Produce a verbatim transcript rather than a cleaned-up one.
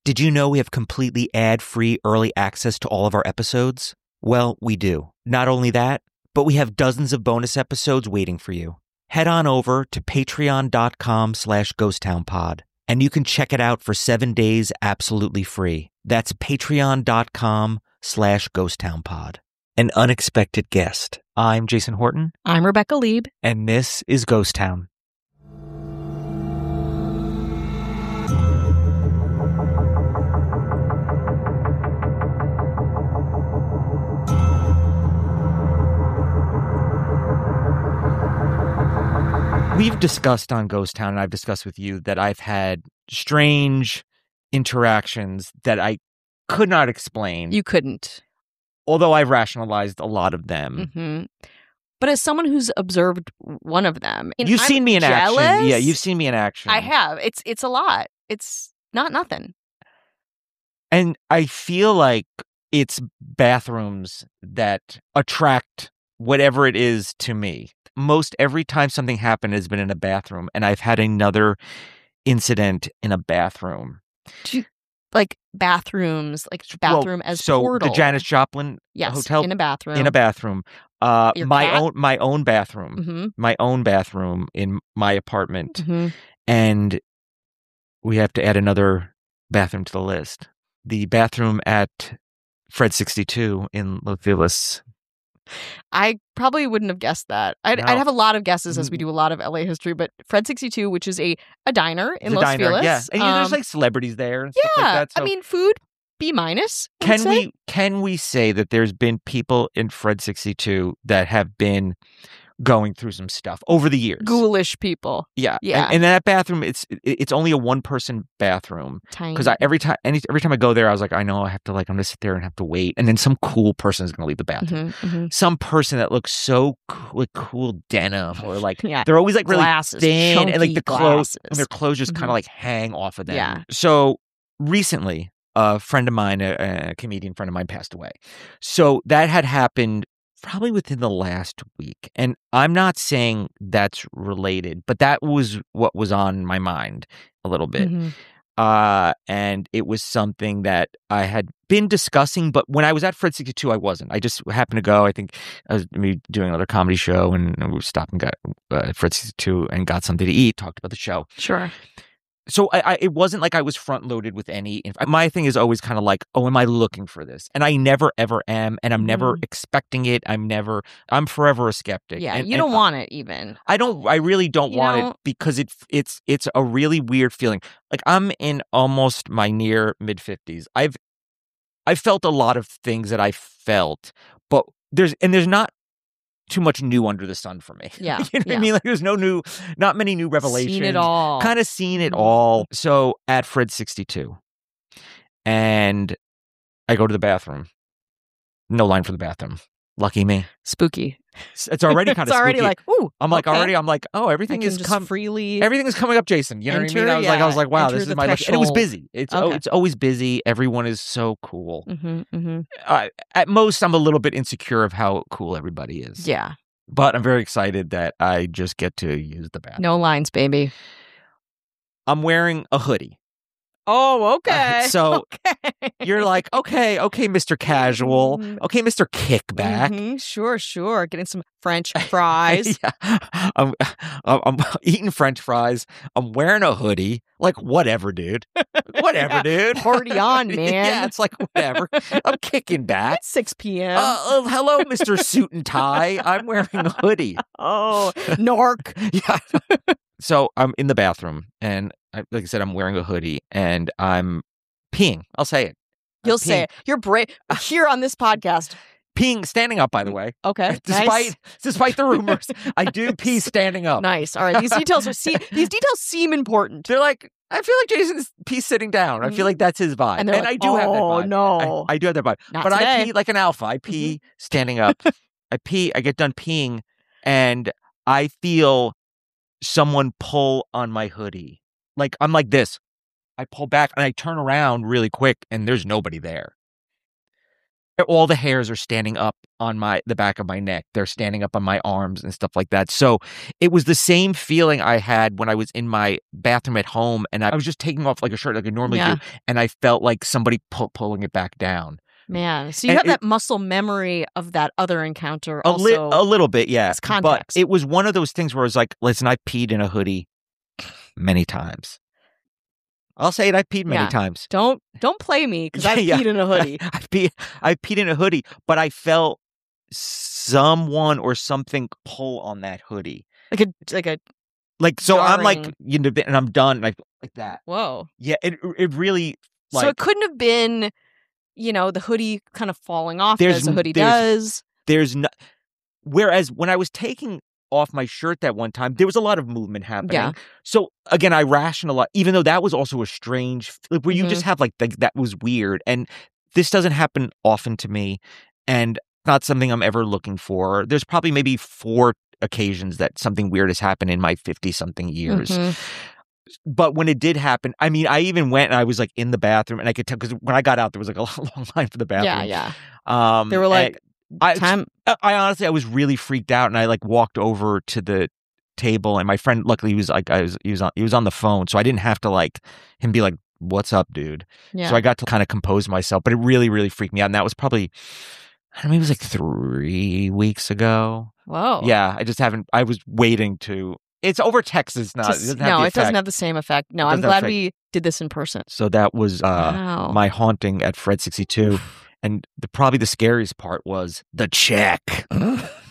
Did you know we have completely ad-free early access to all of our episodes? Well, we do. Not only that, but we have dozens of bonus episodes waiting for you. Head on over to patreon.com slash ghosttownpod, and you can check it out for seven days absolutely free. That's patreon.com slash ghosttownpod. An unexpected guest. I'm Jason Horton. I'm Rebecca Lieb. And this is Ghost Town. We've discussed on Ghost Town, and I've discussed with you, that I've had strange interactions that I could not explain. You couldn't. Although I've rationalized a lot of them. Mm-hmm. But as someone who's observed one of them... And you've I'm seen me in jealous, action. Yeah, you've seen me in action. I have. It's it's a lot. It's not nothing. And I feel like it's bathrooms that attract whatever it is to me. Most every time something happened has been in a bathroom, and I've had another incident in a bathroom. Do you, like bathrooms, like bathroom well, as so portal. the Janis Joplin yes, hotel in a bathroom. In a bathroom. Uh, Your my cat? own my own bathroom. Mm-hmm. My own bathroom in my apartment. Mm-hmm. And we have to add another bathroom to the list. The bathroom at Fred sixty-two in Los Feliz. I probably wouldn't have guessed that. I'd, No. I'd have a lot of guesses as we do a lot of L A history, but Fred sixty-two, which is a, a diner in It's a Los diner, Feliz. yeah. And you know, there's um, like celebrities there and yeah, stuff like that. So I mean, food, B minus. I would can say. we can we say that there's been people in Fred sixty-two that have been going through some stuff over the years? Ghoulish people. Yeah, Yeah. And, and that bathroom, it's it's only a one person bathroom. Tiny. Because I every time any every time I go there, I was like, I know I have to like I'm gonna sit there and have to wait, and then some cool person is gonna leave the bathroom. Mm-hmm, mm-hmm. Some person that looks so cool, like cool denim, or like Yeah. they're always like really Glasses, thin, and like chunky the clothes, glasses. and their clothes just kind Mhm. of like hang off of them. Yeah. So recently, a friend of mine, a, a comedian friend of mine, passed away. So that had happened probably within the last week. And I'm not saying that's related, but that was what was on my mind a little bit. Mhm. Uh, and it was something that I had been discussing, but when I was at Fred sixty-two, I wasn't. I just happened to go. I think I was maybe doing another comedy show, and we stopped and got uh, Fred sixty-two and got something to eat, talked about the show. Sure. So I, I, it wasn't like I was front loaded with any. Inf- My thing is always kind of like, oh, am I looking for this? And I never ever am, and I'm never Mhm. expecting it. I'm never. I'm forever a skeptic. Yeah, and, you and don't want it even. I don't. I really don't You want don't- it because it. It's. It's a really weird feeling. Like I'm in almost my near mid fifties. I've. I felt a lot of things that I felt, but there's and there's not too much new under the sun for me. Yeah, you know what yeah. I mean? Like there's no new, not many new revelations. Seen it all. Kind of seen it Mhm. all. So at Fred sixty-two, and I go to the bathroom. No line for the bathroom. Lucky me. Spooky. It's it's already kind of It's already spooky. like, ooh. I'm like okay. already. I'm like, oh, I everything can is just come. freely. Everything is coming up, Jason. You know what I mean? Enter, I was like, I was yeah, like, wow, enter this is the my lucky. And it was threshold. busy. It's oh, Okay. it's always busy. Everyone is so cool. Mm-hmm, mm-hmm. Uh, at most, I'm a little bit insecure of how cool everybody is. Yeah. But I'm very excited that I just get to use the bathroom. No lines, baby. I'm wearing a hoodie. Oh, okay. So okay. you're like, okay, okay, Mister Casual. Mhm. Okay, Mister Kickback. Mhm, Sure, sure. Getting some French fries. Yeah. I'm, I'm, I'm eating French fries. I'm wearing a hoodie. Like, whatever, dude. Whatever, Yeah. dude. Party on, man. Yeah, it's like, whatever. I'm kicking back. It's six p.m. Uh, uh, hello, Mister Suit and Tie. I'm wearing a hoodie. oh, Nork. Yeah. So I'm in the bathroom, and I, like I said, I'm wearing a hoodie, and I'm peeing. I'll say it. I'm You'll say peeing. it. You're brave. Here on this podcast. Peeing, standing up, by the way. Okay. Despite nice. despite the rumors, I do pee standing up. Nice. All right. These details are se- these details seem important. They're like, I feel like Jason's pees sitting down. I feel like that's his vibe. And they're I like, do have that "Oh, vibe. no. I, I do have that vibe. Not but I today. pee like an alpha. I pee standing up. I pee, I get done peeing, and I feel someone pull on my hoodie. Like, I'm like this. I pull back and I turn around really quick, and there's nobody there. all the hairs are standing up on my the back of my neck. They're standing up on my arms and stuff like that. So it was the same feeling I had when I was in my bathroom at home and I was just taking off like a shirt like I normally Yeah. do, and I felt like somebody pull, pulling it back down. Man, so you And have it- that muscle memory of that other encounter A, li- also. a little bit, yeah. as But context. it was one of those things where I was like, listen, I peed in a hoodie many times. I'll say it, I peed many Yeah. times. Don't don't play me because I've Yeah, yeah. peed in a hoodie. I peed, I peed in a hoodie, but I felt someone or something pull on that hoodie. Like a like a Like, so I'm like, Jarring. you know, and I'm done, like, like that. whoa. Yeah, it it really, like, so it couldn't have been, you know, the hoodie kind of falling off There's as a n- hoodie there's- does. there's no, whereas when I was taking off my shirt that one time, there was a lot of movement happening. Yeah. So again, I rationalized, even though that was also a strange, like, where you Mhm. just have like, like, that was weird. And this doesn't happen often to me. And not something I'm ever looking for. There's probably maybe four occasions that something weird has happened in my fifty something years. Mhm. But when it did happen, I mean, I even went and I was like in the bathroom and I could tell, because when I got out, there was like a long line for the bathroom. Yeah, yeah. Um, They were like, and I, Time. I I honestly, I was really freaked out, and I like walked over to the table, and my friend, luckily, he was like, I was, he was on, he was on the phone, so I didn't have to like him be like, "What's up, dude?" Yeah. So I got to kind of compose myself, but it really, really freaked me out, and that was probably, I don't know, maybe it was like three weeks ago. Whoa. Yeah, I just haven't. I was waiting to. It's over text. It's not. Just- it doesn't have no, the it doesn't effect. have the same effect. No, It I'm doesn't have glad effect. we did this in person. So that was uh, Wow. my haunting at Fred sixty-two. And the, probably the scariest part was the check.